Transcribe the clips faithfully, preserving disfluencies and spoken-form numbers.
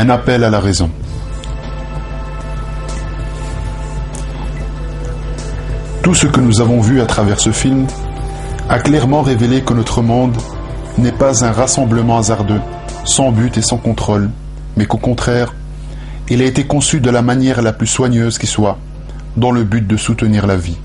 Un appel à la raison. Tout ce que nous avons vu à travers ce film a clairement révélé que notre monde n'est pas un rassemblement hasardeux, sans but et sans contrôle, mais qu'au contraire, il a été conçu de la manière la plus soigneuse qui soit, dans le but de soutenir la vie.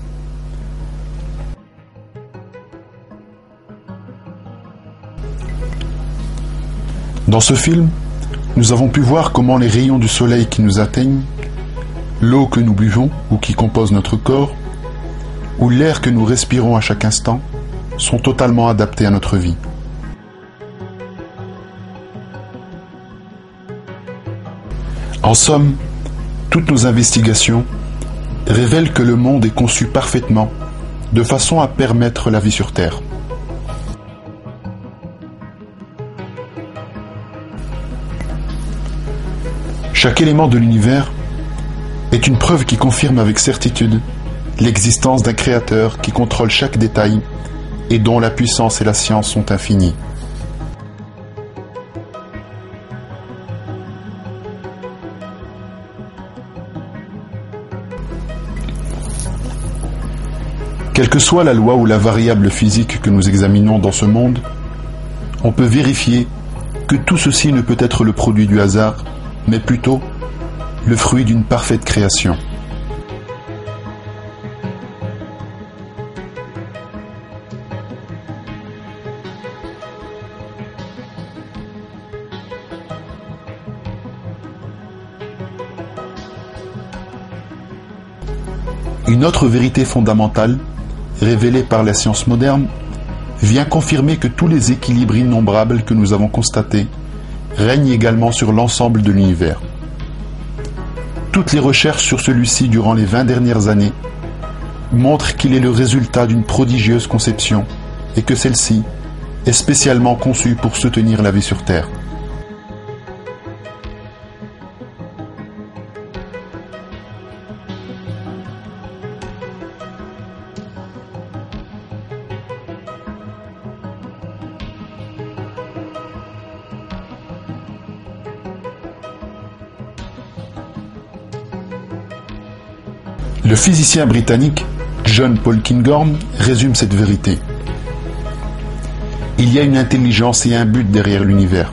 Dans ce film, nous avons pu voir comment les rayons du soleil qui nous atteignent, l'eau que nous buvons ou qui compose notre corps, ou l'air que nous respirons à chaque instant, sont totalement adaptés à notre vie. En somme, toutes nos investigations révèlent que le monde est conçu parfaitement de façon à permettre la vie sur Terre. Chaque élément de l'univers est une preuve qui confirme avec certitude l'existence d'un créateur qui contrôle chaque détail et dont la puissance et la science sont infinies. Quelle que soit la loi ou la variable physique que nous examinons dans ce monde, on peut vérifier que tout ceci ne peut être le produit du hasard, mais plutôt le fruit d'une parfaite création. Une autre vérité fondamentale, révélée par la science moderne, vient confirmer que tous les équilibres innombrables que nous avons constatés règne également sur l'ensemble de l'univers. Toutes les recherches sur celui-ci durant les vingt dernières années montrent qu'il est le résultat d'une prodigieuse conception et que celle-ci est spécialement conçue pour soutenir la vie sur Terre. Le physicien britannique John Polkinghorne résume cette vérité. Il y a une intelligence et un but derrière l'univers.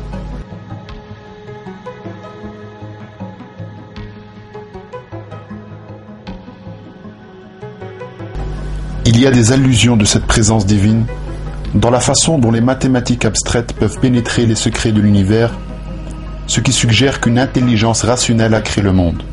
Il y a des allusions de cette présence divine dans la façon dont les mathématiques abstraites peuvent pénétrer les secrets de l'univers, ce qui suggère qu'une intelligence rationnelle a créé le monde.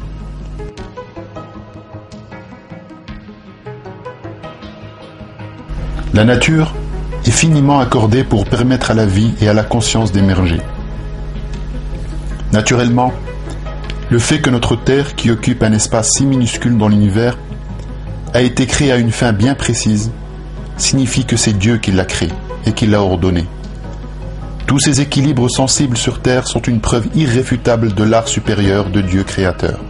La nature est finiment accordée pour permettre à la vie et à la conscience d'émerger. Naturellement, le fait que notre Terre, qui occupe un espace si minuscule dans l'univers, a été créée à une fin bien précise, signifie que c'est Dieu qui l'a créée et qui l'a ordonnée. Tous ces équilibres sensibles sur Terre sont une preuve irréfutable de l'art supérieur de Dieu créateur.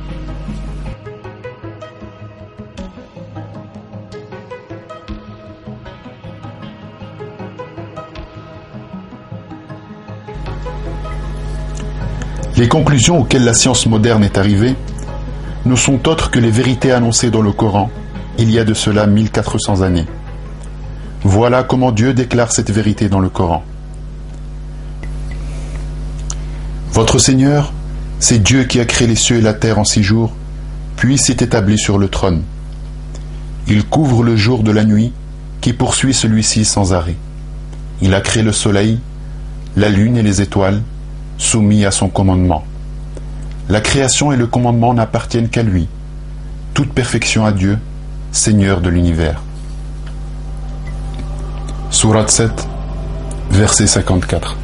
Les conclusions auxquelles la science moderne est arrivée ne sont autres que les vérités annoncées dans le Coran, il y a de cela mille quatre cents années. Voilà comment Dieu déclare cette vérité dans le Coran. Votre Seigneur, c'est Dieu qui a créé les cieux et la terre en six jours, puis s'est établi sur le trône. Il couvre le jour de la nuit, qui poursuit celui-ci sans arrêt. Il a créé le soleil, la lune et les étoiles, soumis à son commandement. La création et le commandement n'appartiennent qu'à lui. Toute perfection à Dieu, Seigneur de l'univers. Sourate sept, verset cinquante-quatre.